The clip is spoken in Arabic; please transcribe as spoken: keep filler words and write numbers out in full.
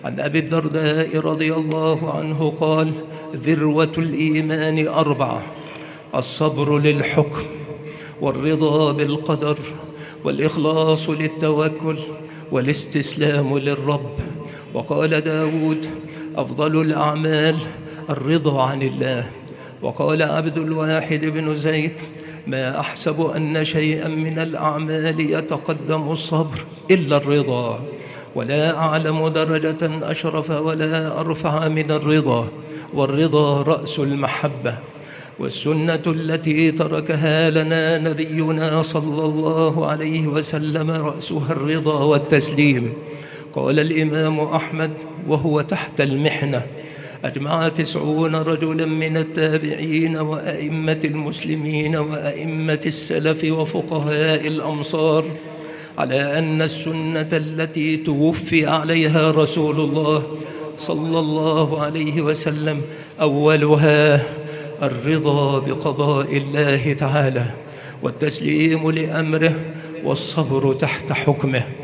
عن أبي الدرداء رضي الله عنه قال: ذروة الإيمان أربعة: الصبر للحكم، والرضا بالقدر، والإخلاص للتوكل، والاستسلام للرب. وقال داود: أفضل الأعمال الرضا عن الله. وقال عبد الواحد بن زيد: ما أحسب أن شيئا من الأعمال يتقدم الصبر إلا الرضا، ولا أعلم درجة أشرف ولا أرفع من الرضا، والرضا رأس المحبة. والسنة التي تركها لنا نبينا صلى الله عليه وسلم رأسها الرضا والتسليم. قال الإمام أحمد وهو تحت المحنة: أجمع تسعون رجلا من التابعين وأئمة المسلمين وأئمة السلف وفقهاء الأمصار على أن السنة التي توفي عليها رسول الله صلى الله عليه وسلم أولها الرضا بقضاء الله تعالى، والتسليم لأمره، والصبر تحت حكمه.